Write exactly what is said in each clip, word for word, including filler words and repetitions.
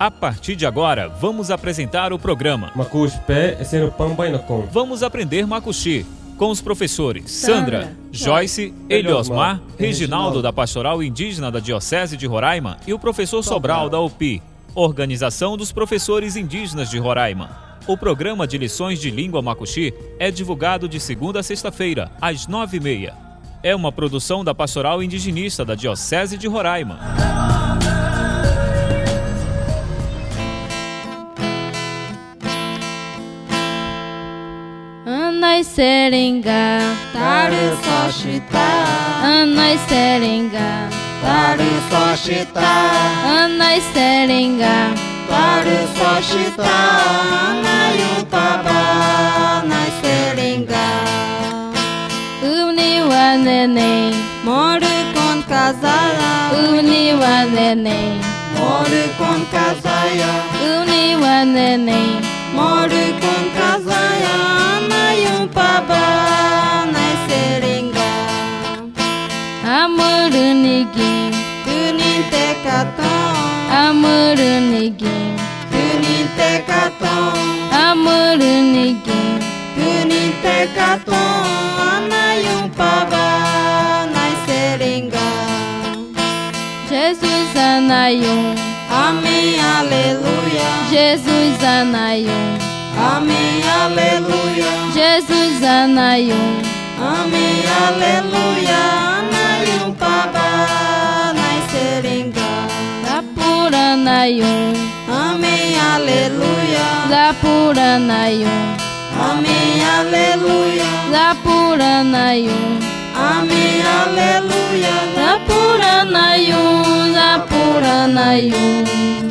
A partir de agora, vamos apresentar o programa Makush Pé é sendo pambai na com. Vamos aprender Makushi com os professores Sandra, Sandra Joyce, Eliosmar, Reginaldo da Pastoral Indígena da Diocese de Roraima e o professor Sobral da U P I, Organização dos Professores Indígenas de Roraima. O programa de lições de língua Makushi é divulgado de segunda a sexta-feira, às nove e meia. É uma produção da Pastoral Indigenista da Diocese de Roraima. Anai Seringa, Taru Soshita, Anai Seringa, Taru Soshita, Anai Seringa, Taru Soshita, Anayum Paba, Anai Seringa. Uniwa Neném, Moro com casaya, Uniwa Neném, moro com casaya, Uniwa Neném, moro com casaya, Anayum Paba, Anai Seringa. Amuru Nigin, Kunin Tekaton, Amuru Nigin, Kunin Tekaton, Amuru Nigin, Kunin Tekaton, Anayum Paba, Anai Seringa. Jesus Anayum, Amém, aleluia. Jesus Anayum, Amém, aleluia. Jesus Anayum, Amém, aleluia. Anayum Paba, Anai Seringa. Lapura Anayum, Amém, aleluia. Lapura Anayum, Amém, aleluia. Lapura Anayum, Amém, aleluia. Lapura Anayum, Lapura Anayum.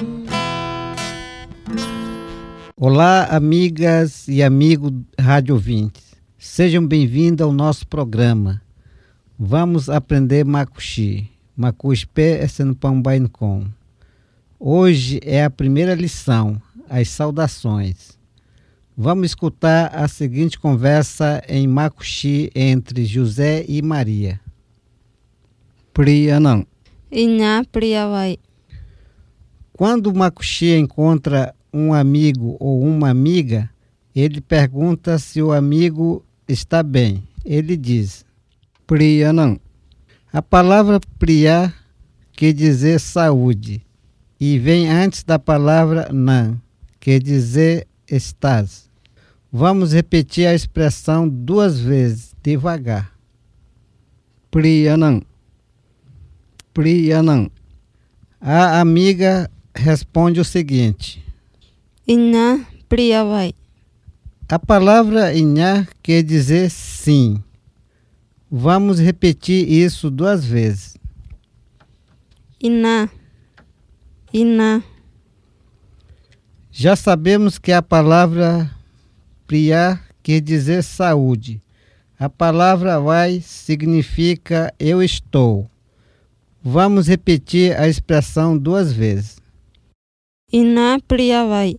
Olá, amigas e amigos rádio ouvintes. Sejam bem-vindos ao nosso programa. Vamos aprender Makushi. Makushi Pé é sendo pambai com. Hoje é a primeira lição, as saudações. Vamos escutar a seguinte conversa em Makushi entre José e Maria. Priyanam. Inha Priyawai. Quando o Makushi encontra um amigo ou uma amiga, ele pergunta se o amigo está bem. Ele diz, Priyanam. A palavra Priya quer dizer saúde e vem antes da palavra Nan, quer dizer estás. Vamos repetir a expressão duas vezes, devagar. Priyanam. Priyanam. A amiga responde o seguinte. Inha Priyawai. A palavra Inha quer dizer sim. Vamos repetir isso duas vezes. Ina. Ina. Já sabemos que a palavra Priya quer dizer saúde. A palavra vai significa eu estou. Vamos repetir a expressão duas vezes. Ina Priyawai.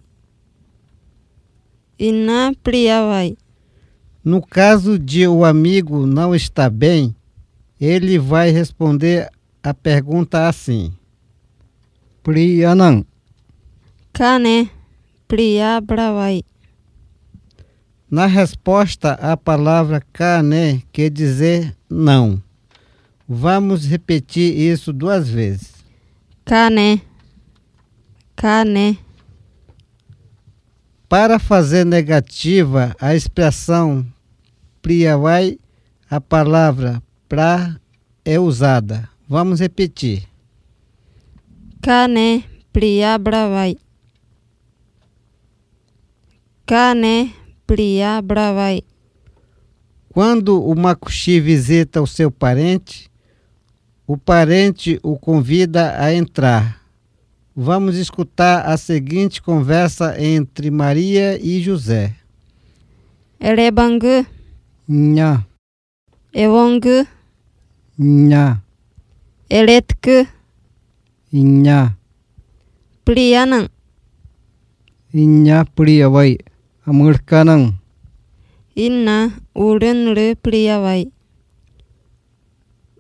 Ina Priyawai. No caso de o amigo não estar bem, ele vai responder a pergunta assim. Priyanam. Kane Priyabrawai. Na resposta, a palavra kane quer dizer não. Vamos repetir isso duas vezes. Kane. Kane. Para fazer negativa a expressão priyawai, a palavra pra é usada. Vamos repetir. Kane Priyabrawai. Kane Priyabrawai. Quando o Makushi visita o seu parente, o parente o convida a entrar. Vamos escutar a seguinte conversa entre Maria e José. Erebangu. Nha. Ewongu. Nha. Eletku. Nha. Priyanam. Nha Priyawai. Amurkanam. Inna Urunru Priyawai.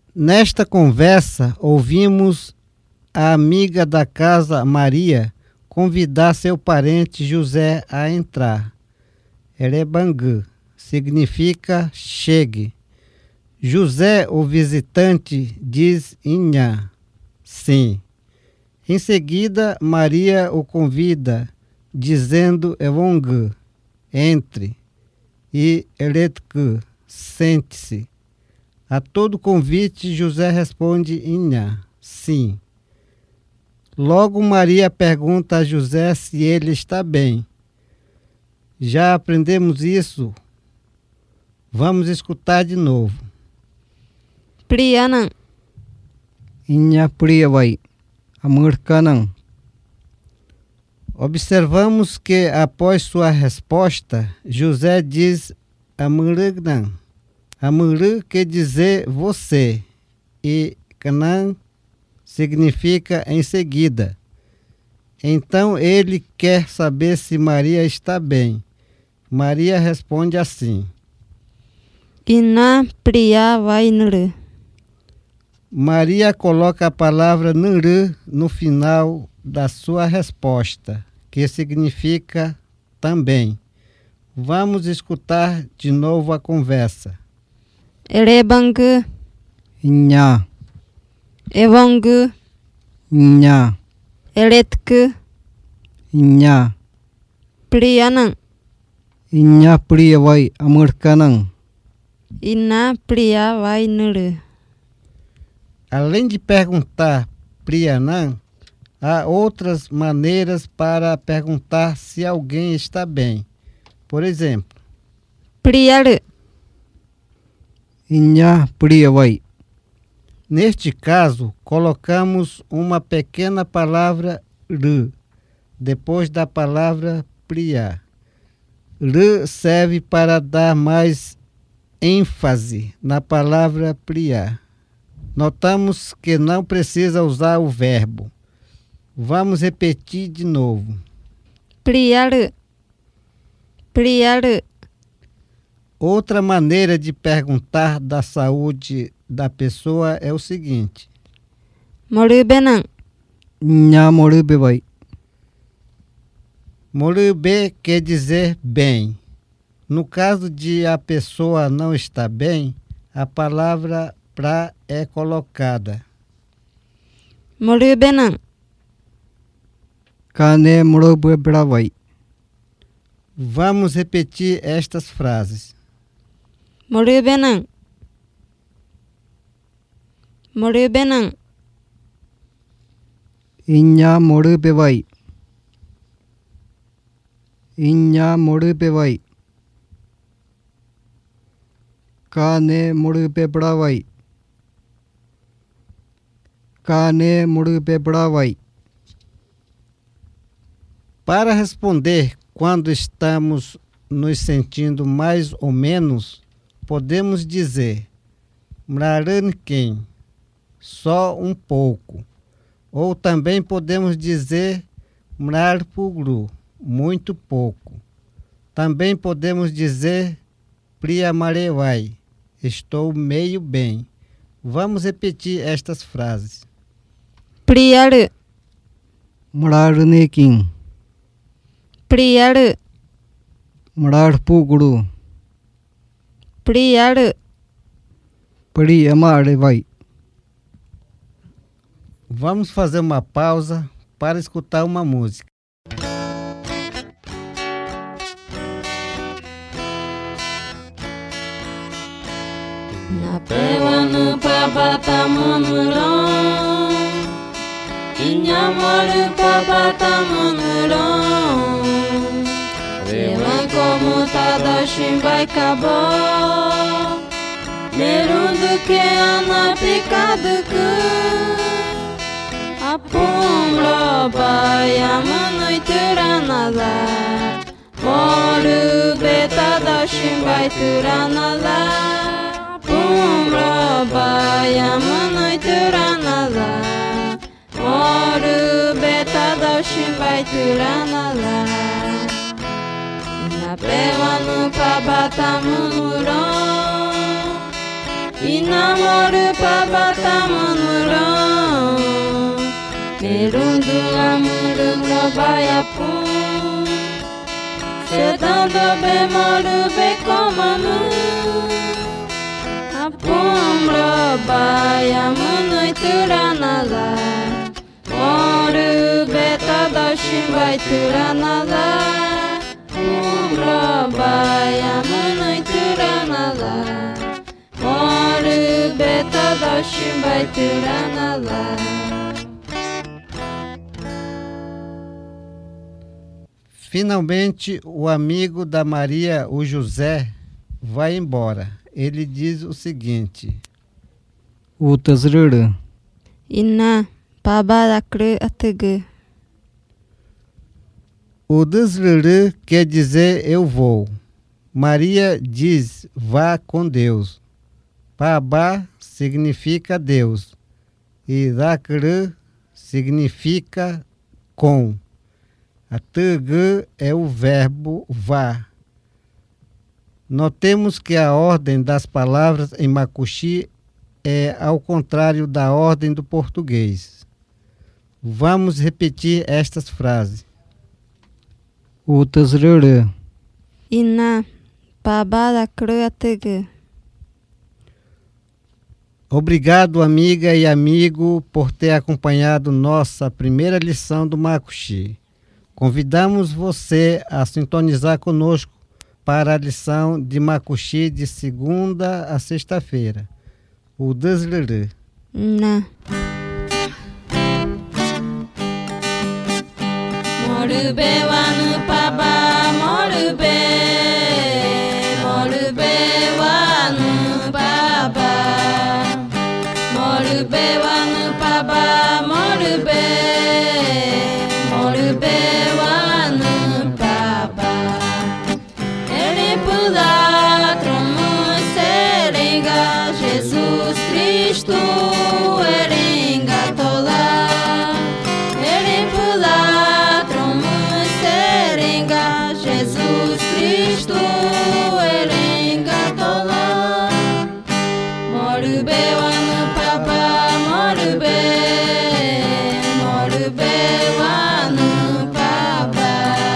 Nesta conversa, ouvimos a amiga da casa, Maria, convidar seu parente José a entrar. Erebangu significa chegue. José, o visitante, diz Inha, sim. Em seguida, Maria o convida, dizendo Evongu, entre, e Eretku, sente-se. A todo convite, José responde Inha, sim. Logo Maria pergunta a José se ele está bem. Já aprendemos isso? Vamos escutar de novo. Priyanang. Inha Priyavai, Amurkanang. Observamos que após sua resposta, José diz Amurgnang. Amuru quer dizer você e Kanang significa em seguida. Então ele quer saber se Maria está bem. Maria responde assim. Ina Priyavai nuru. Maria coloca a palavra nuru no final da sua resposta, que significa também. Vamos escutar de novo a conversa. Erebangu. Inha. Evongu. Inha. Eretku. Inha. Priyanang. Inha Priyavai Amurkanang. Ina Priyavai nuru. Além de perguntar Priyanang, há outras maneiras para perguntar se alguém está bem. Por exemplo, Priyaru. Inha Priyavai. Neste caso, colocamos uma pequena palavra ru depois da palavra priya. Ru serve para dar mais ênfase na palavra priya. Notamos que não precisa usar o verbo. Vamos repetir de novo. Priyaru. Priyaru. Outra maneira de perguntar da saúde da pessoa é o seguinte. Morubenang. Nha morubevai. Morube quer dizer bem. No caso de a pessoa não estar bem, a palavra pra é colocada. Morubenang. Kane morubevai. Vamos repetir estas frases. Morubenang. Morubenang. Inha morubevai. Inha morubevai. Kane morubevai. Kane morubevai. Para responder quando estamos nos sentindo mais ou menos, podemos dizer Mraranken, só um pouco. Ou também podemos dizer Mrarpugru, muito pouco. Também podemos dizer Priyamarevai, estou meio bem. Vamos repetir estas frases. Priyaru. Mrarnekin. Priyaru. Mrarpugru. Priyaru. Priyamarevai. Vamos fazer uma pausa para escutar uma música. Na pewa no pabata monurong, Inyamoru pabata monurong, Rewan como tadashin vai acabou, Merundu que ana picado cu. Apumbro bayama ituranala, Moru beta dashin vai turanala, Apumbro bayama ituranala, Moru beta dashin vai turanala. Inapewa no pabata monurong, Inamoru pabata monurong, Merundu amurunga Baiapum Sedando be moru be komanu Apumbro Baiamunu ituranala Moru be tadashim vai turanala Apumbro Baiamunu ituranala Moru be tadashim vai turanala. Finalmente, o amigo da Maria, o José, vai embora. Ele diz o seguinte: Utazruru. Ina pabarakru atugu. O desruru quer dizer eu vou. Maria diz vá com Deus. Pabá significa Deus. E rakru significa com. A tugu é o verbo vá. Notemos que a ordem das palavras em macuxi é ao contrário da ordem do português. Vamos repetir estas frases. Utazruru. Ina pabarakru atugu. Obrigado, amiga e amigo, por ter acompanhado nossa primeira lição do macuxi. Convidamos você a sintonizar conosco para a lição de macuxi de segunda a sexta-feira. O desruru. Na. Morube wanu paba morube Morube wanu paba Morube wanu paba morube Morube wanu paba Ele pula tromo seringa Jesus Cristo eringa tola Ele pula tromo seringa Jesus Cristo eringa tola Morube wanu paba morube Morube wanu paba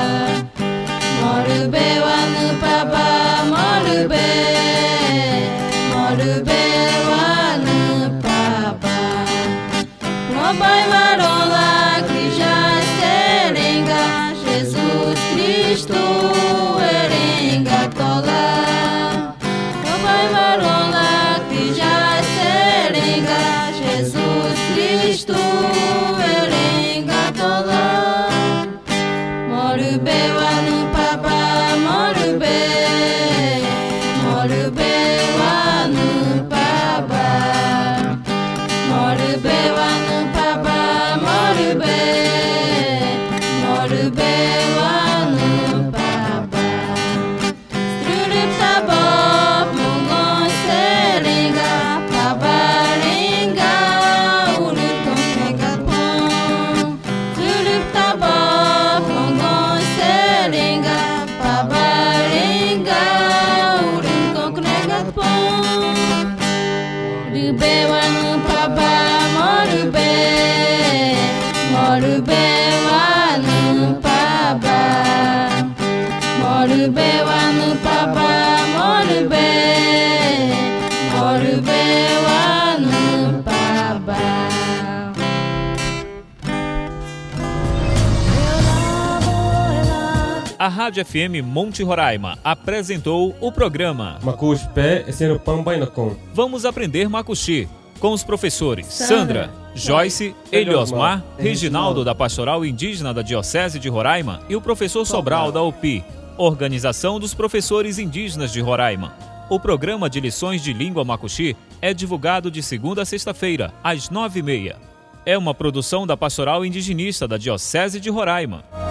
Morube wanu paba morube Morube wanu paba Robai marola krija seringa Jesus Cristo eringa tola Robai marola krija seringa Jesus Cristo eringa tola Morube wanu paba morube Morube wanu paba Morube wanu paba morube Morube wanu paba Strurup sabop mungon seringa pabaringa urut konkengat pon Strurup sabop mungon seringa pabaringa urut konkengat pon Morube wanu paba morube Morube wanu paba Morube wanu paba morube Morube wanu paba A Rádio F M Monte Roraima apresentou o programa Macuxi pé sendo pambainacom. Vamos Aprender Macuxi, com os professores Sandra, Joyce, Eliosmar, Reginaldo da Pastoral Indígena da Diocese de Roraima e o professor Sobral da O P I, Organização dos Professores Indígenas de Roraima. O programa de lições de língua macuxi é divulgado de segunda a sexta-feira, às nove e meia. É uma produção da Pastoral Indigenista da Diocese de Roraima.